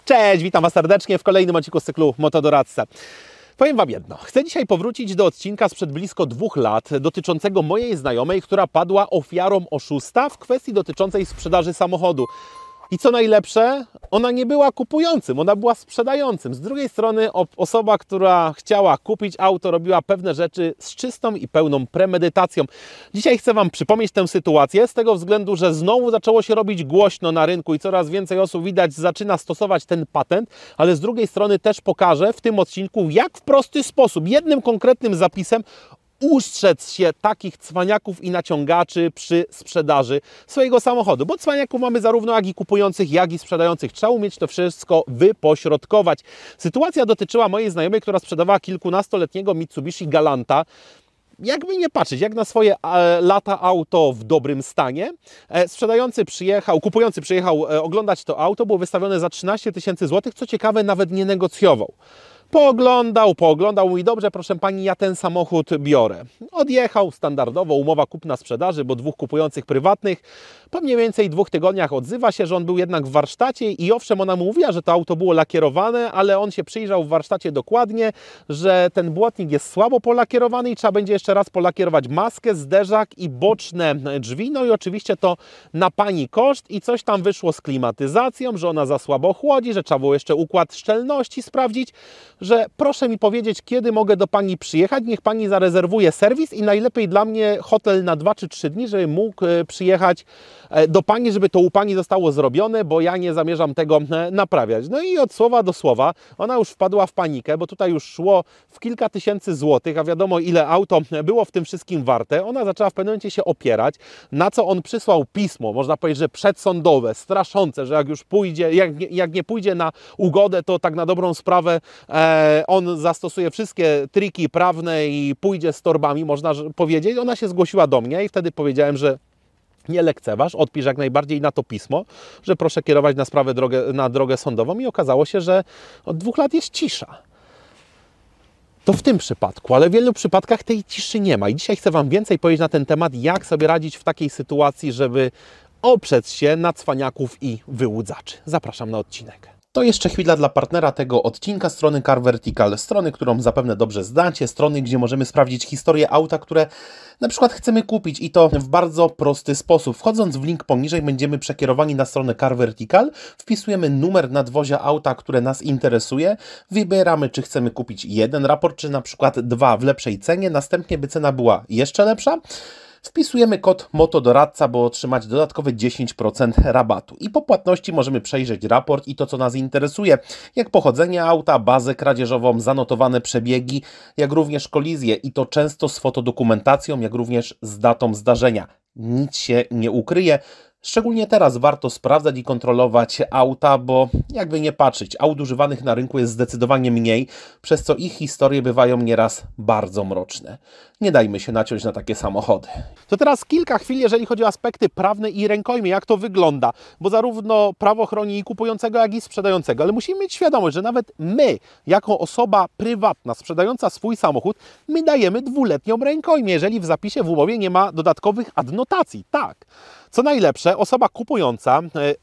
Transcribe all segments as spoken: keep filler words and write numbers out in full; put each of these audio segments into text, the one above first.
Cześć, witam Was serdecznie w kolejnym odcinku z cyklu Motodoradca. Powiem Wam jedno, chcę dzisiaj powrócić do odcinka sprzed blisko dwóch lat dotyczącego mojej znajomej, która padła ofiarą oszusta w kwestii dotyczącej sprzedaży samochodu. I co najlepsze, ona nie była kupującym, ona była sprzedającym. Z drugiej strony osoba, która chciała kupić auto, robiła pewne rzeczy z czystą i pełną premedytacją. Dzisiaj chcę Wam przypomnieć tę sytuację z tego względu, że znowu zaczęło się robić głośno na rynku i coraz więcej osób, widać, zaczyna stosować ten patent, ale z drugiej strony też pokażę w tym odcinku, jak w prosty sposób, jednym konkretnym zapisem ustrzec się takich cwaniaków i naciągaczy przy sprzedaży swojego samochodu. Bo cwaniaków mamy zarówno jak i kupujących, jak i sprzedających. Trzeba umieć to wszystko wypośrodkować. Sytuacja dotyczyła mojej znajomej, która sprzedawała kilkunastoletniego Mitsubishi Galanta. Jakby nie patrzeć, jak na swoje e, lata auto w dobrym stanie. E, sprzedający przyjechał, kupujący przyjechał e, oglądać to auto, było wystawione za trzynaście tysięcy złotych, co ciekawe, nawet nie negocjował. Pooglądał, pooglądał, mówi, dobrze, proszę Pani, ja ten samochód biorę. Odjechał, standardowo, umowa kupna-sprzedaży, bo dwóch kupujących prywatnych. Po mniej więcej dwóch tygodniach odzywa się, że on był jednak w warsztacie i owszem, ona mu mówiła, że to auto było lakierowane, ale on się przyjrzał w warsztacie dokładnie, że ten błotnik jest słabo polakierowany i trzeba będzie jeszcze raz polakierować maskę, zderzak i boczne drzwi. No i oczywiście to na Pani koszt i coś tam wyszło z klimatyzacją, że ona za słabo chłodzi, że trzeba było jeszcze układ szczelności sprawdzić, że proszę mi powiedzieć, kiedy mogę do Pani przyjechać, niech Pani zarezerwuje serwis i najlepiej dla mnie hotel na dwa czy trzy dni, żeby mógł przyjechać do Pani, żeby to u Pani zostało zrobione, bo ja nie zamierzam tego naprawiać. No i od słowa do słowa ona już wpadła w panikę, bo tutaj już szło w kilka tysięcy złotych, a wiadomo ile auto było w tym wszystkim warte. Ona zaczęła w pewnym momencie się opierać, na co on przysłał pismo, można powiedzieć, że przedsądowe, straszące, że jak już pójdzie, jak nie, jak nie pójdzie na ugodę, to tak na dobrą sprawę e, on zastosuje wszystkie triki prawne i pójdzie z torbami, można powiedzieć. Ona się zgłosiła do mnie i wtedy powiedziałem, że nie lekceważ, odpisz jak najbardziej na to pismo, że proszę kierować na sprawę drogę, na drogę sądową i okazało się, że od dwóch lat jest cisza. To w tym przypadku, ale w wielu przypadkach tej ciszy nie ma. I dzisiaj chcę Wam więcej powiedzieć na ten temat, jak sobie radzić w takiej sytuacji, żeby oprzeć się na cwaniaków i wyłudzaczy. Zapraszam na odcinek. To jeszcze chwila dla partnera tego odcinka, strony Car Vertical, strony, którą zapewne dobrze znacie, strony, gdzie możemy sprawdzić historię auta, które na przykład chcemy kupić i to w bardzo prosty sposób. Wchodząc w link poniżej będziemy przekierowani na stronę Car Vertical, wpisujemy numer nadwozia auta, które nas interesuje, wybieramy, czy chcemy kupić jeden raport, czy na przykład dwa w lepszej cenie, następnie by cena była jeszcze lepsza. Wpisujemy kod Motodoradca, by otrzymać dodatkowe dziesięć procent rabatu. I po płatności możemy przejrzeć raport i to, co nas interesuje, jak pochodzenie auta, bazę kradzieżową, zanotowane przebiegi, jak również kolizje i to często z fotodokumentacją, jak również z datą zdarzenia. Nic się nie ukryje. Szczególnie teraz warto sprawdzać i kontrolować auta, bo jakby nie patrzeć, aut używanych na rynku jest zdecydowanie mniej, przez co ich historie bywają nieraz bardzo mroczne. Nie dajmy się naciąć na takie samochody. To teraz kilka chwil, jeżeli chodzi o aspekty prawne i rękojmie, jak to wygląda, bo zarówno prawo chroni i kupującego, jak i sprzedającego, ale musimy mieć świadomość, że nawet my, jako osoba prywatna sprzedająca swój samochód, my dajemy dwuletnią rękojmię, jeżeli w zapisie w umowie nie ma dodatkowych adnotacji. Tak. Co najlepsze, osoba kupująca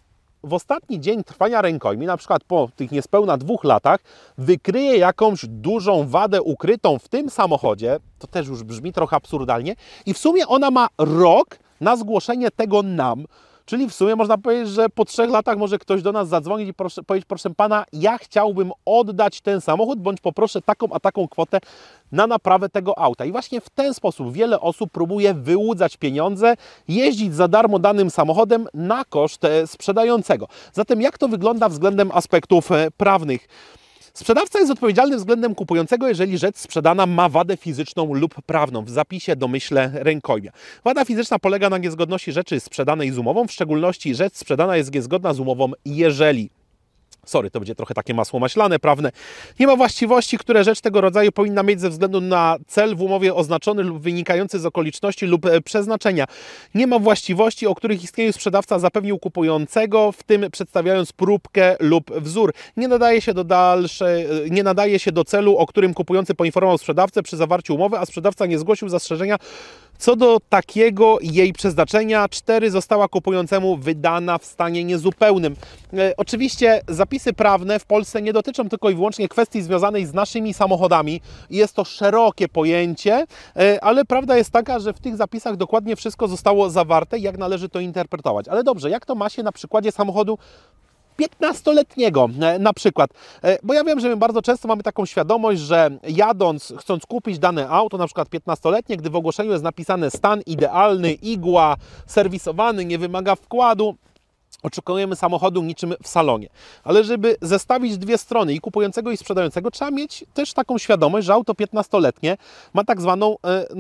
w ostatni dzień trwania rękojmi, na przykład po tych niespełna dwóch latach, wykryje jakąś dużą wadę ukrytą w tym samochodzie, to też już brzmi trochę absurdalnie, i w sumie ona ma rok na zgłoszenie tego nam. Czyli w sumie można powiedzieć, że po trzech latach może ktoś do nas zadzwonić i proszę, powiedzieć, proszę Pana, ja chciałbym oddać ten samochód, bądź poproszę taką a taką kwotę na naprawę tego auta. I właśnie w ten sposób wiele osób próbuje wyłudzać pieniądze, jeździć za darmo danym samochodem na koszt sprzedającego. Zatem jak to wygląda względem aspektów prawnych? Sprzedawca jest odpowiedzialny względem kupującego, jeżeli rzecz sprzedana ma wadę fizyczną lub prawną w zapisie domyśle rękojmia. Wada fizyczna polega na niezgodności rzeczy sprzedanej z umową, w szczególności rzecz sprzedana jest niezgodna z umową, jeżeli sorry, to będzie trochę takie masło maślane, prawne, nie ma właściwości, które rzecz tego rodzaju powinna mieć ze względu na cel w umowie oznaczony lub wynikający z okoliczności lub przeznaczenia. Nie ma właściwości, o których istnieniu sprzedawca zapewnił kupującego, w tym przedstawiając próbkę lub wzór. Nie nadaje się do dalszej, nie nadaje się do celu, o którym kupujący poinformował sprzedawcę przy zawarciu umowy, a sprzedawca nie zgłosił zastrzeżenia Co do takiego jej przeznaczenia, cztery została kupującemu wydana w stanie niezupełnym. E, oczywiście zapisy prawne w Polsce nie dotyczą tylko i wyłącznie kwestii związanej z naszymi samochodami. Jest to szerokie pojęcie, e, ale prawda jest taka, że w tych zapisach dokładnie wszystko zostało zawarte, jak należy to interpretować. Ale dobrze, jak to ma się na przykładzie samochodu piętnastoletniego na przykład, bo ja wiem, że my bardzo często mamy taką świadomość, że jadąc, chcąc kupić dane auto, na przykład piętnastoletnie, gdy w ogłoszeniu jest napisane stan idealny, igła, serwisowany, nie wymaga wkładu, oczekujemy samochodu niczym w salonie. Ale żeby zestawić dwie strony, i kupującego i sprzedającego, trzeba mieć też taką świadomość, że auto piętnastoletnie ma tak zwaną,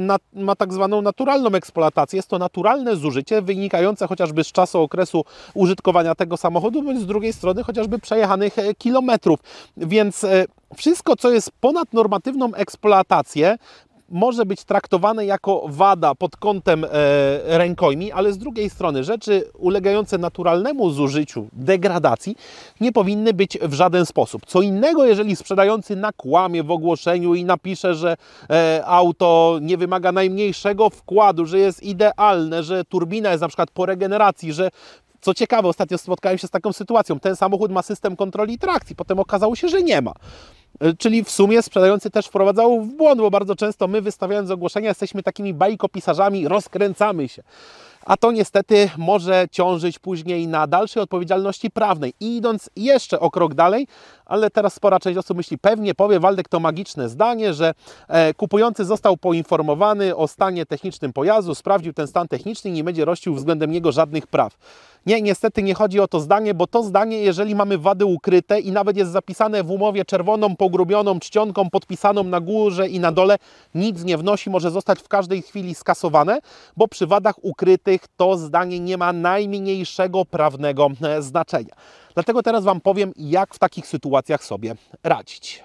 ma tak zwaną naturalną eksploatację. Jest to naturalne zużycie wynikające chociażby z czasu okresu użytkowania tego samochodu, bądź z drugiej strony chociażby przejechanych kilometrów. Więc wszystko, co jest ponad normatywną eksploatację, może być traktowane jako wada pod kątem e, rękojmi, ale z drugiej strony rzeczy ulegające naturalnemu zużyciu, degradacji, nie powinny być w żaden sposób. Co innego, jeżeli sprzedający nakłamie w ogłoszeniu i napisze, że e, auto nie wymaga najmniejszego wkładu, że jest idealne, że turbina jest na przykład po regeneracji, że co ciekawe, ostatnio spotkałem się z taką sytuacją, ten samochód ma system kontroli trakcji, potem okazało się, że nie ma. Czyli w sumie sprzedający też wprowadzał w błąd, bo bardzo często my, wystawiając ogłoszenia, jesteśmy takimi bajkopisarzami, rozkręcamy się. A to niestety może ciążyć później na dalszej odpowiedzialności prawnej. I idąc jeszcze o krok dalej, ale teraz spora część osób myśli, pewnie powie Waldek to magiczne zdanie, że e, kupujący został poinformowany o stanie technicznym pojazdu, sprawdził ten stan techniczny i nie będzie rościł względem niego żadnych praw. Nie, niestety nie chodzi o to zdanie, bo to zdanie, jeżeli mamy wady ukryte i nawet jest zapisane w umowie czerwoną, pogrubioną czcionką, podpisaną na górze i na dole, nic nie wnosi, może zostać w każdej chwili skasowane, bo przy wadach ukrytych to zdanie nie ma najmniejszego prawnego znaczenia. Dlatego teraz Wam powiem, jak w takich sytuacjach sobie radzić.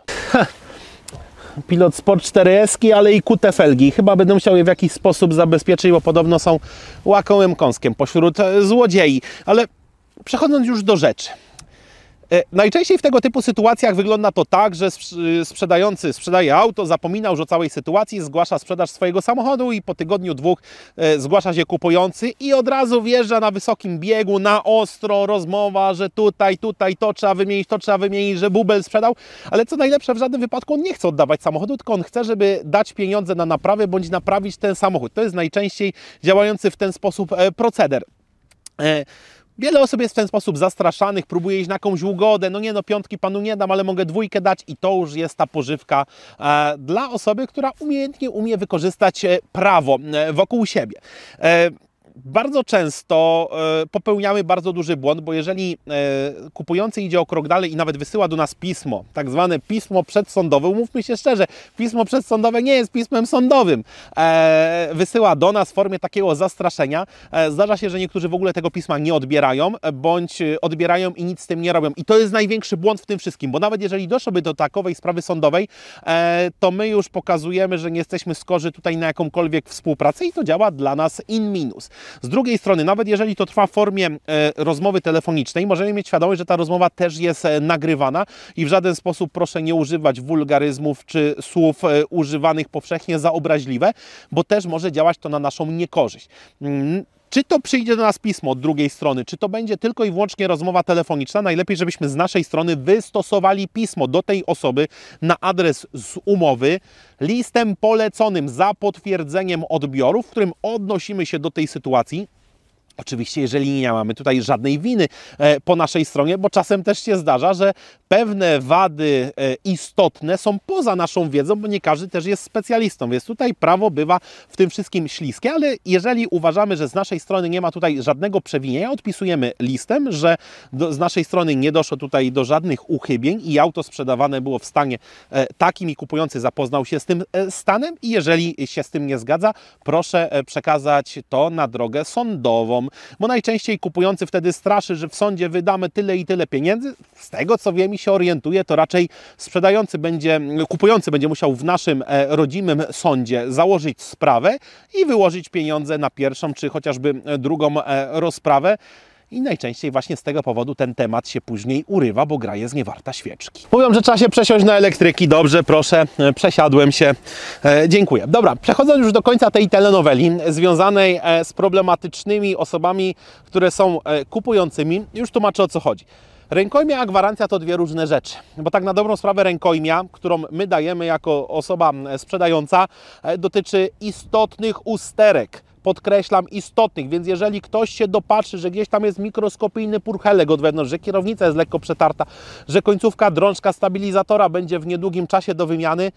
Pilot Sport cztery S, ale i kute felgi. Chyba będę musiał je w jakiś sposób zabezpieczyć, bo podobno są łakomym kąskiem pośród złodziei. Ale przechodząc już do rzeczy. Najczęściej w tego typu sytuacjach wygląda to tak, że sprzedający sprzedaje auto, zapomina już o całej sytuacji, zgłasza sprzedaż swojego samochodu i po tygodniu, dwóch zgłasza się kupujący i od razu wjeżdża na wysokim biegu, na ostro, rozmowa, że tutaj, tutaj to trzeba wymienić, to trzeba wymienić, że bubel sprzedał, ale co najlepsze, w żadnym wypadku on nie chce oddawać samochodu, tylko on chce, żeby dać pieniądze na naprawę bądź naprawić ten samochód. To jest najczęściej działający w ten sposób proceder. Wiele osób jest w ten sposób zastraszanych, próbuje iść na jakąś ugodę, no nie no, piątki panu nie dam, ale mogę dwójkę dać i to już jest ta pożywka e, dla osoby, która umiejętnie umie wykorzystać prawo e, wokół siebie. E, Bardzo często e, popełniamy bardzo duży błąd, bo jeżeli e, kupujący idzie o krok dalej i nawet wysyła do nas pismo, tak zwane pismo przedsądowe, umówmy się szczerze, pismo przedsądowe nie jest pismem sądowym, e, wysyła do nas w formie takiego zastraszenia. E, zdarza się, że niektórzy w ogóle tego pisma nie odbierają, bądź odbierają i nic z tym nie robią. I to jest największy błąd w tym wszystkim, bo nawet jeżeli doszłoby do takowej sprawy sądowej, e, to my już pokazujemy, że nie jesteśmy skorzy tutaj na jakąkolwiek współpracę i to działa dla nas in minus. Z drugiej strony, nawet jeżeli to trwa w formie e, rozmowy telefonicznej, możemy mieć świadomość, że ta rozmowa też jest e, nagrywana i w żaden sposób proszę nie używać wulgaryzmów czy słów e, używanych powszechnie za obraźliwe, bo też może działać to na naszą niekorzyść. Mm. Czy to przyjdzie do nas pismo od drugiej strony, czy to będzie tylko i wyłącznie rozmowa telefoniczna, najlepiej, żebyśmy z naszej strony wystosowali pismo do tej osoby na adres z umowy, listem poleconym za potwierdzeniem odbioru, w którym odnosimy się do tej sytuacji. Oczywiście, jeżeli nie mamy tutaj żadnej winy e, po naszej stronie, bo czasem też się zdarza, że pewne wady e, istotne są poza naszą wiedzą, bo nie każdy też jest specjalistą, więc tutaj prawo bywa w tym wszystkim śliskie, ale jeżeli uważamy, że z naszej strony nie ma tutaj żadnego przewinienia, odpisujemy listem, że do, z naszej strony nie doszło tutaj do żadnych uchybień i auto sprzedawane było w stanie e, takim i kupujący zapoznał się z tym e, stanem i jeżeli się z tym nie zgadza, proszę e, przekazać to na drogę sądową. Bo najczęściej kupujący wtedy straszy, że w sądzie wydamy tyle i tyle pieniędzy. Z tego co wiem i się orientuję, to raczej sprzedający będzie, kupujący będzie musiał w naszym e, rodzimym sądzie założyć sprawę i wyłożyć pieniądze na pierwszą czy chociażby drugą e, rozprawę. i najczęściej właśnie z tego powodu ten temat się później urywa, bo gra jest niewarta świeczki. Mówią, że trzeba się przesiąść na elektryki. Dobrze, proszę, przesiadłem się. E, dziękuję. Dobra, przechodząc już do końca tej telenoweli związanej e, z problematycznymi osobami, które są e, kupującymi, już tłumaczę, o co chodzi. Rękojmia a gwarancja to dwie różne rzeczy, bo tak na dobrą sprawę rękojmia, którą my dajemy jako osoba sprzedająca, dotyczy istotnych usterek. Podkreślam, istotnych, więc jeżeli ktoś się dopatrzy, że gdzieś tam jest mikroskopijny purchelek od wewnątrz, że kierownica jest lekko przetarta, że końcówka drążka stabilizatora będzie w niedługim czasie do wymiany,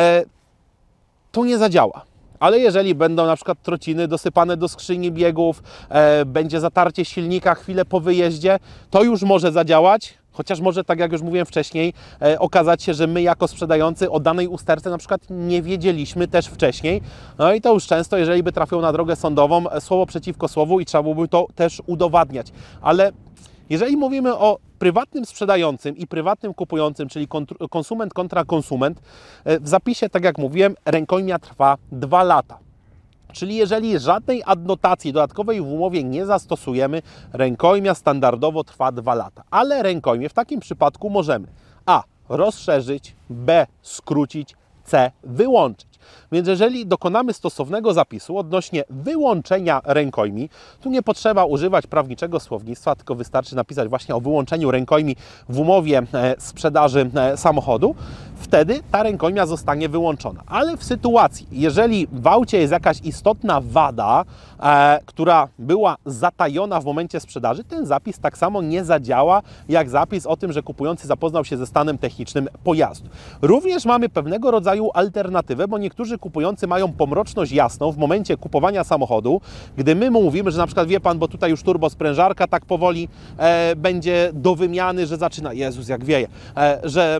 to nie zadziała. Ale jeżeli będą na przykład trociny dosypane do skrzyni biegów, e, będzie zatarcie silnika chwilę po wyjeździe, to już może zadziałać, chociaż może, tak jak już mówiłem wcześniej, e, okazać się, że my jako sprzedający o danej usterce na przykład nie wiedzieliśmy też wcześniej. No i to już często, jeżeli by trafiło na drogę sądową, słowo przeciwko słowu i trzeba byłoby to też udowadniać. Ale jeżeli mówimy o prywatnym sprzedającym i prywatnym kupującym, czyli konsument kontra konsument, w zapisie, tak jak mówiłem, rękojmia trwa dwa lata. Czyli jeżeli żadnej adnotacji dodatkowej w umowie nie zastosujemy, rękojmia standardowo trwa dwa lata. Ale rękojmię w takim przypadku możemy a. rozszerzyć, b. skrócić, c. wyłączyć. Więc jeżeli dokonamy stosownego zapisu odnośnie wyłączenia rękojmi, tu nie potrzeba używać prawniczego słownictwa, tylko wystarczy napisać właśnie o wyłączeniu rękojmi w umowie sprzedaży samochodu, wtedy ta rękojmia zostanie wyłączona. Ale w sytuacji, jeżeli w aucie jest jakaś istotna wada, e, która była zatajona w momencie sprzedaży, ten zapis tak samo nie zadziała jak zapis o tym, że kupujący zapoznał się ze stanem technicznym pojazdu. Również mamy pewnego rodzaju alternatywę, bo niektórzy kupujący mają pomroczność jasną w momencie kupowania samochodu, gdy my mu mówimy, że na przykład wie Pan, bo tutaj już turbosprężarka tak powoli e, będzie do wymiany, że zaczyna, Jezus jak wieje, e, że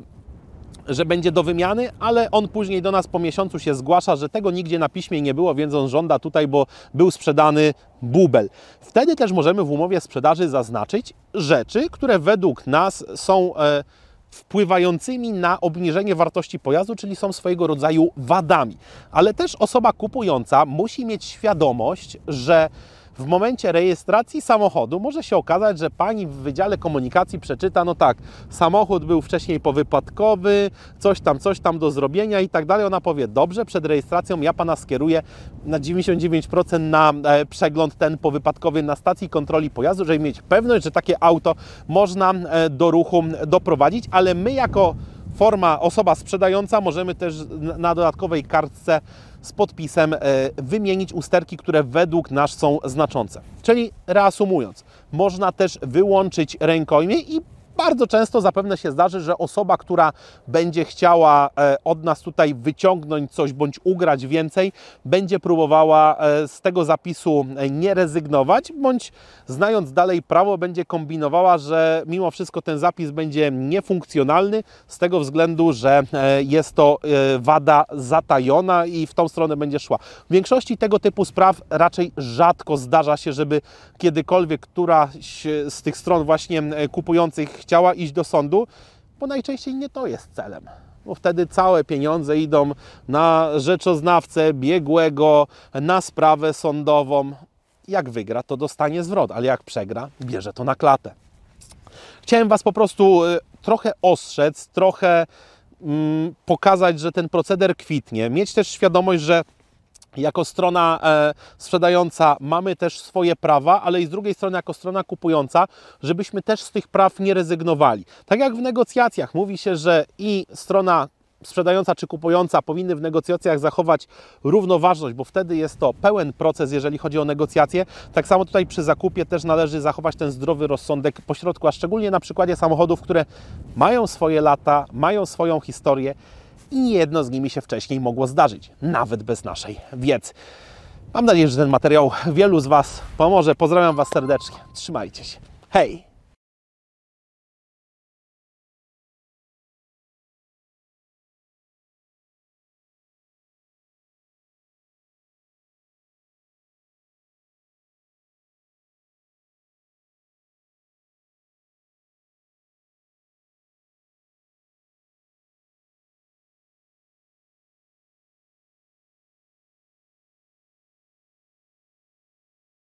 że będzie do wymiany, ale on później do nas po miesiącu się zgłasza, że tego nigdzie na piśmie nie było, więc on żąda tutaj, bo był sprzedany bubel. Wtedy też możemy w umowie sprzedaży zaznaczyć rzeczy, które według nas są e, wpływającymi na obniżenie wartości pojazdu, czyli są swojego rodzaju wadami. Ale też osoba kupująca musi mieć świadomość, że w momencie rejestracji samochodu może się okazać, że Pani w Wydziale Komunikacji przeczyta, no tak, samochód był wcześniej powypadkowy, coś tam, coś tam do zrobienia i tak dalej. Ona powie, dobrze, przed rejestracją ja Pana skieruję na dziewięćdziesiąt dziewięć procent na e, przegląd ten powypadkowy na stacji kontroli pojazdu, żeby mieć pewność, że takie auto można e, do ruchu doprowadzić, ale my jako forma, osoba sprzedająca możemy też na dodatkowej kartce z podpisem wymienić usterki, które według nas są znaczące. Czyli reasumując, można też wyłączyć rękojmię i bardzo często zapewne się zdarzy, że osoba, która będzie chciała od nas tutaj wyciągnąć coś bądź ugrać więcej, będzie próbowała z tego zapisu nie rezygnować, bądź znając dalej prawo, będzie kombinowała, że mimo wszystko ten zapis będzie niefunkcjonalny z tego względu, że jest to wada zatajona i w tą stronę będzie szła. W większości tego typu spraw raczej rzadko zdarza się, żeby kiedykolwiek któraś z tych stron właśnie kupujących chciała iść do sądu, bo najczęściej nie to jest celem. Bo wtedy całe pieniądze idą na rzeczoznawcę, biegłego, na sprawę sądową. Jak wygra, to dostanie zwrot, ale jak przegra, bierze to na klatę. Chciałem Was po prostu trochę ostrzec, trochę mm, pokazać, że ten proceder kwitnie. Mieć też świadomość, że jako strona e, sprzedająca mamy też swoje prawa, ale i z drugiej strony jako strona kupująca, żebyśmy też z tych praw nie rezygnowali. Tak jak w negocjacjach mówi się, że i strona sprzedająca czy kupująca powinny w negocjacjach zachować równoważność, bo wtedy jest to pełen proces, jeżeli chodzi o negocjacje. Tak samo tutaj przy zakupie też należy zachować ten zdrowy rozsądek pośrodku, a szczególnie na przykładzie samochodów, które mają swoje lata, mają swoją historię i niejedno z nimi się wcześniej mogło zdarzyć, nawet bez naszej wiedzy. Mam nadzieję, że ten materiał wielu z Was pomoże. Pozdrawiam Was serdecznie. Trzymajcie się. Hej!